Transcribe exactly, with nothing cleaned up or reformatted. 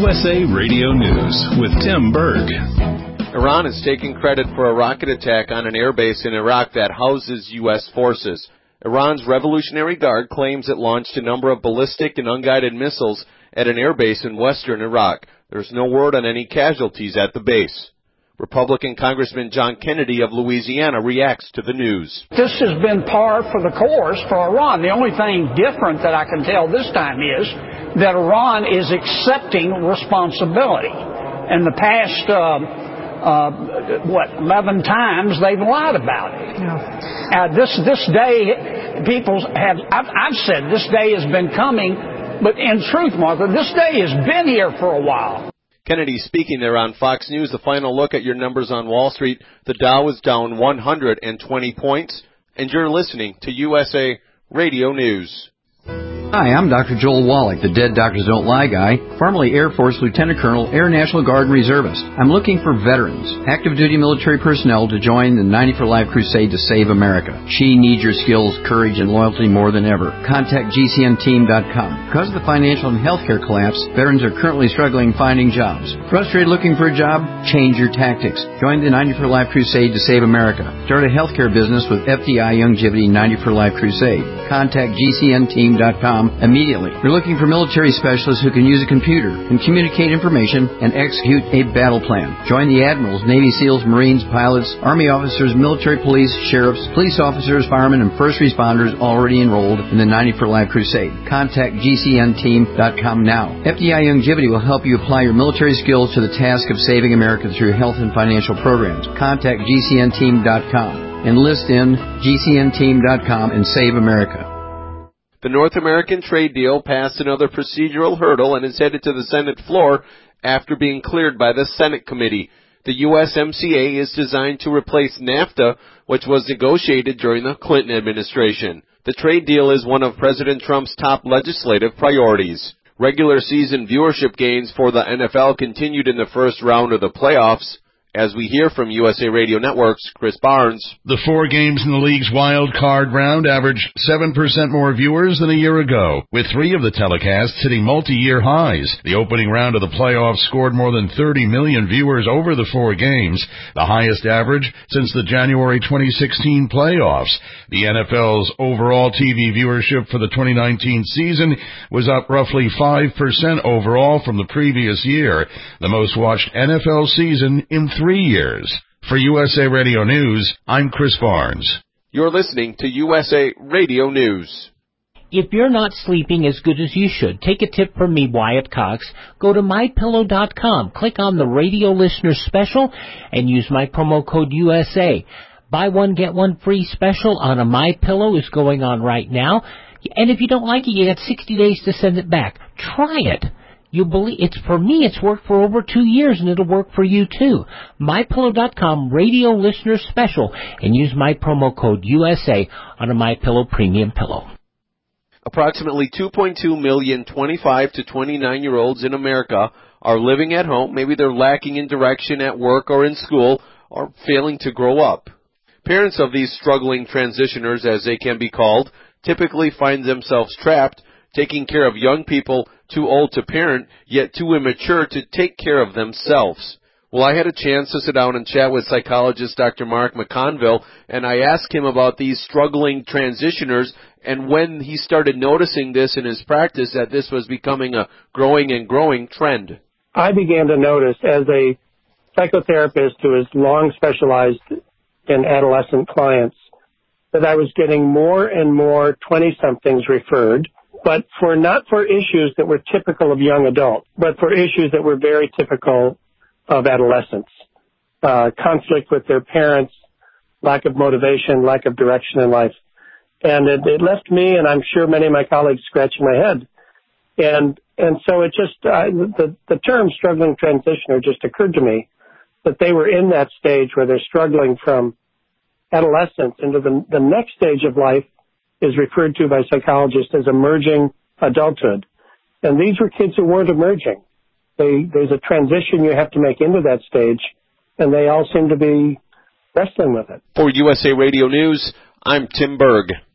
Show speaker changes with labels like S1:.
S1: U S A Radio News with Tim Berg.
S2: Iran is taking credit for a rocket attack on an airbase in Iraq that houses U S forces. Iran's Revolutionary Guard claims it launched a number of ballistic and unguided missiles at an airbase in western Iraq. There's no word on any casualties at the base. Republican Congressman John Kennedy of Louisiana reacts to the news.
S3: This has been par for the course for Iran. The only thing different that I can tell this time is that Iran is accepting responsibility. In the past, uh, uh, what, eleven times they've lied about it. Yeah. Uh, this this day, people have, I've, I've said this day has been coming, but in truth, Martha, this day has been here for a while.
S2: Kennedy speaking there on Fox News. A final look at your numbers on Wall Street. The Dow is down one hundred twenty points, and you're listening to U S A Radio News.
S4: Hi, I'm Doctor Joel Wallach, the Dead Doctors Don't Lie guy, formerly Air Force Lieutenant Colonel, Air National Guard and Reservist. I'm looking for veterans, active duty military personnel to join the ninety for Life crusade to save America. She needs your skills, courage, and loyalty more than ever. Contact G C N team dot com. Because of the financial and healthcare collapse, veterans are currently struggling finding jobs. Frustrated looking for a job? Change your tactics. Join the ninety for Life crusade to save America. Start a healthcare business with F D I Youngevity ninety for Life crusade. Contact G C N team dot com immediately. We're looking for military specialists who can use a computer and communicate information and execute a battle plan. Join the admirals, Navy SEALs, Marines, pilots, Army officers, military police, sheriffs, police officers, firemen, and first responders already enrolled in the ninety for Life crusade. Contact G C N team dot com now. F D I Youngevity will help you apply your military skills to the task of saving America through health and financial programs. Contact G C N team dot com. Enlist in G C N team dot com and save America.
S2: The North American trade deal passed another procedural hurdle and is headed to the Senate floor after being cleared by the Senate committee. The U S M C A is designed to replace NAFTA, which was negotiated during the Clinton administration. The trade deal is one of President Trump's top legislative priorities. Regular season viewership gains for the N F L continued in the first round of the playoffs. As we hear from U S A Radio Network's Chris Barnes.
S5: The four games in the league's wild card round averaged seven percent more viewers than a year ago, with three of the telecasts hitting multi-year highs. The opening round of the playoffs scored more than thirty million viewers over the four games, the highest average since the January twenty sixteen playoffs. The N F L's overall T V viewership for the twenty nineteen season was up roughly five percent overall from the previous year, the most watched N F L season in three Three years. For U S A Radio News, I'm Chris Barnes.
S2: You're listening to U S A Radio News.
S6: If you're not sleeping as good as you should, take a tip from me, Wyatt Cox. Go to my pillow dot com, click on the radio listener special, and use my promo code U S A. Buy one, get one free special on a MyPillow is going on right now. And if you don't like it, you got sixty days to send it back. Try it. You believe it's for me, it's worked for over two years, and it'll work for you too. my pillow dot com radio listener special, and use my promo code U S A on a MyPillow premium pillow.
S2: Approximately two point two million twenty-five to twenty-nine-year-olds in America are living at home. Maybe they're lacking in direction at work or in school, or failing to grow up. Parents of these struggling transitioners, as they can be called, typically find themselves trapped, taking care of young people too old to parent, yet too immature to take care of themselves. Well, I had a chance to sit down and chat with psychologist Doctor Mark McConville, and I asked him about these struggling transitioners and when he started noticing this in his practice, that this was becoming a growing and growing trend.
S7: I began to notice as a psychotherapist who has long specialized in adolescent clients that I was getting more and more twenty-somethings referred, but for not for issues that were typical of young adults, but for issues that were very typical of adolescents. Uh, conflict with their parents, lack of motivation, lack of direction in life. And it, it left me, and I'm sure many of my colleagues, scratching my head. And and so it just, uh, the, the term struggling transitioner just occurred to me, that they were in that stage where they're struggling from adolescence into the, the next stage of life is referred to by psychologists as emerging adulthood. And these were kids who weren't emerging. They, there's a transition you have to make into that stage, and they all seem to be wrestling with it.
S2: For U S A Radio News, I'm Tim Berg.